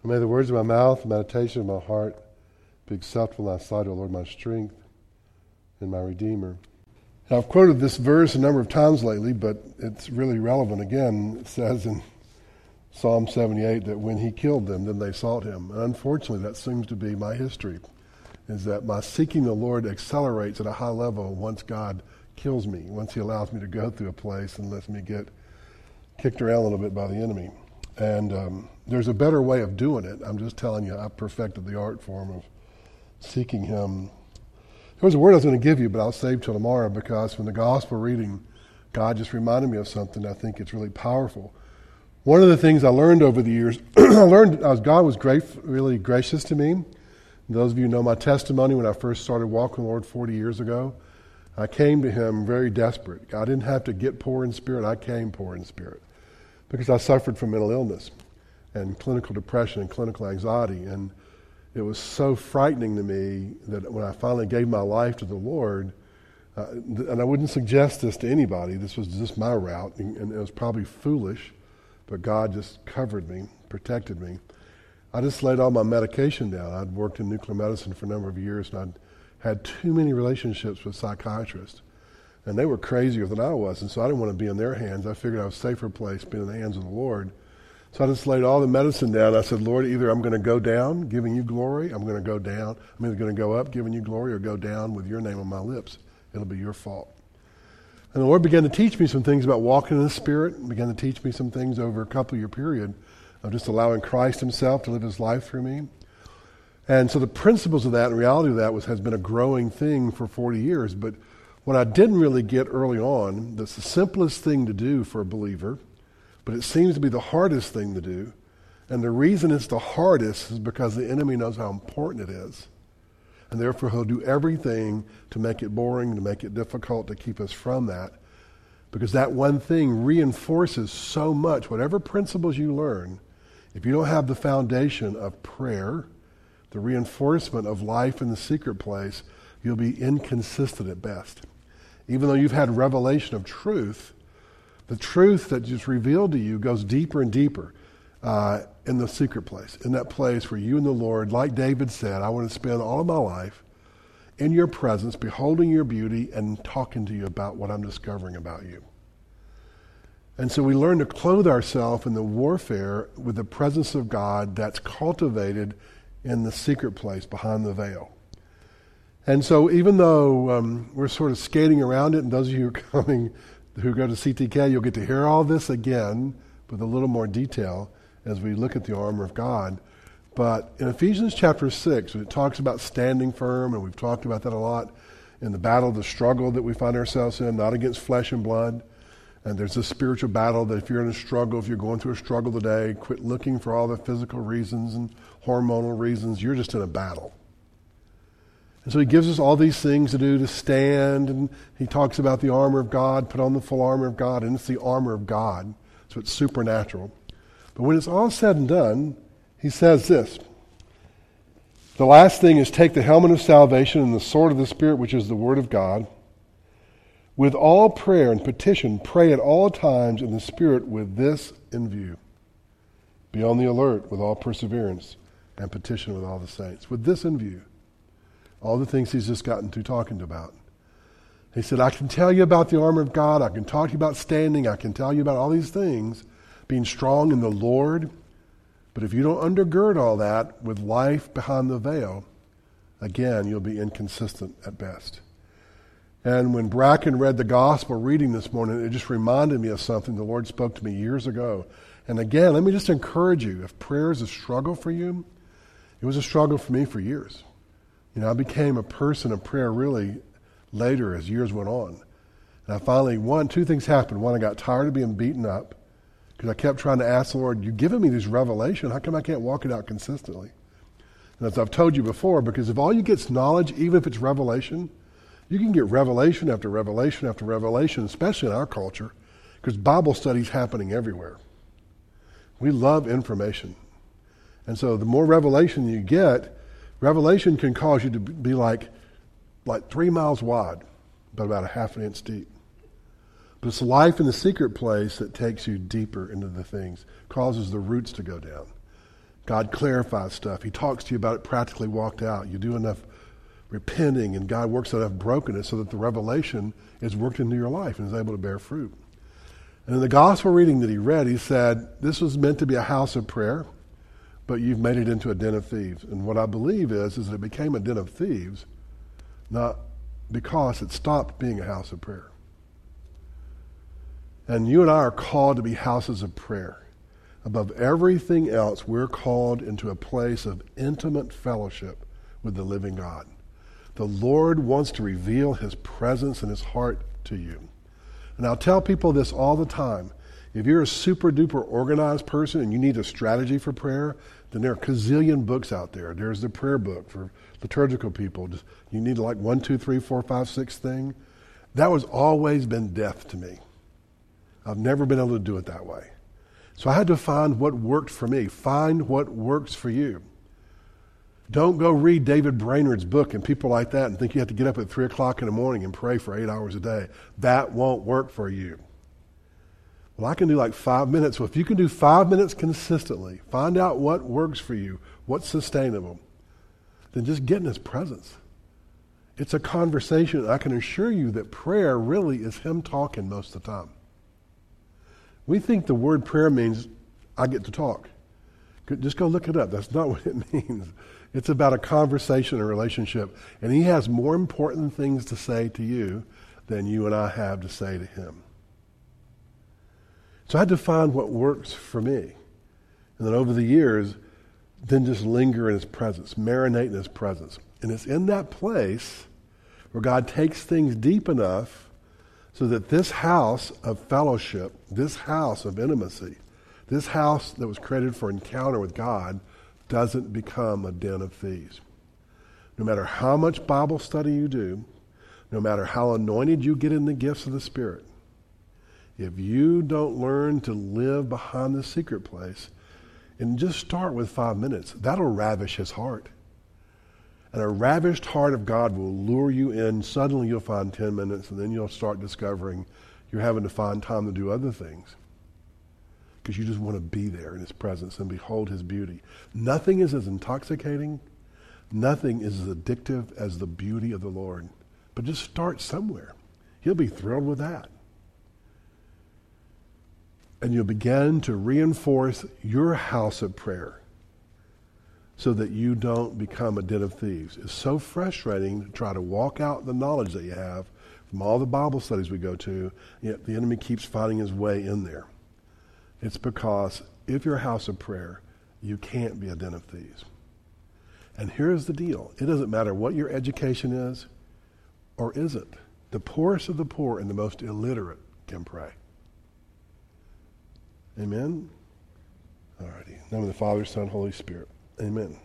And may the words of my mouth, the meditation of my heart be acceptable in thy sight, O Lord, my strength and my Redeemer. Now, I've quoted this verse a number of times lately, but it's really relevant. Again, it says in Psalm 78 that when he killed them, then they sought him. And unfortunately, that seems to be my history, is that my seeking the Lord accelerates at a high level once God kills me, once he allows me to go through a place and lets me get kicked around a little bit by the enemy. And there's a better way of doing it. I'm just telling you, I've perfected the art form of seeking him. There was a word I was going to give you, but I'll save till tomorrow, because from the gospel reading, God just reminded me of something. I think it's really powerful. One of the things I learned over the years, God was really gracious to me. Those of you who know my testimony, when I first started walking with the Lord 40 years ago, I came to him very desperate. I didn't have to get poor in spirit. I came poor in spirit because I suffered from mental illness and clinical depression and clinical anxiety. And it was so frightening to me that when I finally gave my life to the Lord, and I wouldn't suggest this to anybody, this was just my route, and it was probably foolish, but God just covered me, protected me. I just laid all my medication down. I'd worked in nuclear medicine for a number of years, and I'd had too many relationships with psychiatrists. And they were crazier than I was, and so I didn't want to be in their hands. I figured I was a safer place being in the hands of the Lord. So I just laid all the medicine down. I said, Lord, either I'm going to go down, giving you glory, I'm going to go down. I'm either going to go up, giving you glory, or go down with your name on my lips. It'll be your fault. And the Lord began to teach me some things about walking in the Spirit, began to teach me some things over a couple-year period of just allowing Christ himself to live his life through me. And so the principles of that and reality of that has been a growing thing for 40 years. But what I didn't really get early on, that's the simplest thing to do for a believer, but it seems to be the hardest thing to do. And the reason it's the hardest is because the enemy knows how important it is. And therefore he'll do everything to make it boring, to make it difficult, to keep us from that. Because that one thing reinforces so much. Whatever principles you learn, if you don't have the foundation of prayer, the reinforcement of life in the secret place, you'll be inconsistent at best. Even though you've had revelation of truth, the truth that is revealed to you goes deeper and deeper in the secret place, in that place where you and the Lord, like David said, I want to spend all of my life in your presence, beholding your beauty and talking to you about what I'm discovering about you. And so we learn to clothe ourselves in the warfare with the presence of God that's cultivated in the secret place behind the veil. And so even though we're sort of skating around it, and those of you who go to CTK, you'll get to hear all this again with a little more detail as we look at the armor of God. But in Ephesians chapter 6, it talks about standing firm, and we've talked about that a lot in the battle, the struggle that we find ourselves in, not against flesh and blood. And there's a spiritual battle that if you're in a struggle, if you're going through a struggle today, quit looking for all the physical reasons and hormonal reasons. You're just in a battle. And so he gives us all these things to do to stand, and he talks about the armor of God, put on the full armor of God, and it's the armor of God, so it's supernatural. But when it's all said and done, he says this, the last thing is take the helmet of salvation and the sword of the Spirit, which is the word of God. With all prayer and petition, pray at all times in the Spirit with this in view. Be on the alert with all perseverance and petition with all the saints. With this in view. All the things he's just gotten through talking about. He said, I can tell you about the armor of God. I can talk to you about standing. I can tell you about all these things, being strong in the Lord. But if you don't undergird all that with life behind the veil, again, you'll be inconsistent at best. And when Bracken read the gospel reading this morning, it just reminded me of something the Lord spoke to me years ago. And again, let me just encourage you, if prayer is a struggle for you, it was a struggle for me for years. You know, I became a person of prayer really later as years went on. And I finally, two things happened. One, I got tired of being beaten up because I kept trying to ask the Lord, you've given me this revelation. How come I can't walk it out consistently? And as I've told you before, because if all you get is knowledge, even if it's revelation, you can get revelation after revelation after revelation, especially in our culture, because Bible study's happening everywhere. We love information. And so the more revelation you get, revelation can cause you to be like 3 miles wide, but about a half an inch deep. But it's life in the secret place that takes you deeper into the things, causes the roots to go down, God clarifies stuff. He talks to you about it practically walked out. You do enough repenting, and God works enough brokenness so that the revelation is worked into your life and is able to bear fruit. And in the gospel reading that he read, he said, this was meant to be a house of prayer, but you've made it into a den of thieves. And what I believe is that it became a den of thieves, not because it stopped being a house of prayer. And you and I are called to be houses of prayer. Above everything else, we're called into a place of intimate fellowship with the living God. The Lord wants to reveal his presence and his heart to you. And I'll tell people this all the time. If you're a super duper organized person and you need a strategy for prayer, then there are a gazillion books out there. There's the prayer book for liturgical people. You need like 1, 2, 3, 4, 5, 6 thing. That has always been death to me. I've never been able to do it that way. So I had to find what worked for me. Find what works for you. Don't go read David Brainerd's book and people like that and think you have to get up at 3 o'clock in the morning and pray for 8 hours a day. That won't work for you. Well, I can do like 5 minutes. Well, if you can do 5 minutes consistently, find out what works for you, what's sustainable, then just get in his presence. It's a conversation. I can assure you that prayer really is him talking most of the time. We think the word prayer means I get to talk. Just go look it up. That's not what it means. It's about a conversation, a relationship. And he has more important things to say to you than you and I have to say to him. So I had to find what works for me. And then over the years, then just linger in his presence, marinate in his presence. And it's in that place where God takes things deep enough so that this house of fellowship, this house of intimacy, this house that was created for encounter with God doesn't become a den of thieves. No matter how much Bible study you do, no matter how anointed you get in the gifts of the Spirit, if you don't learn to live behind the secret place and just start with 5 minutes, that'll ravish his heart. And a ravished heart of God will lure you in. Suddenly you'll find 10 minutes, and then you'll start discovering you're having to find time to do other things because you just want to be there in his presence and behold his beauty. Nothing is as intoxicating, nothing is as addictive as the beauty of the Lord. But just start somewhere. He'll be thrilled with that. And you'll begin to reinforce your house of prayer so that you don't become a den of thieves. It's so frustrating to try to walk out the knowledge that you have from all the Bible studies we go to, yet the enemy keeps finding his way in there. It's because if you're a house of prayer, you can't be a den of thieves. And here's the deal. It doesn't matter what your education is or isn't. The poorest of the poor and the most illiterate can pray. Amen? All righty. In the name of the Father, Son, Holy Spirit. Amen.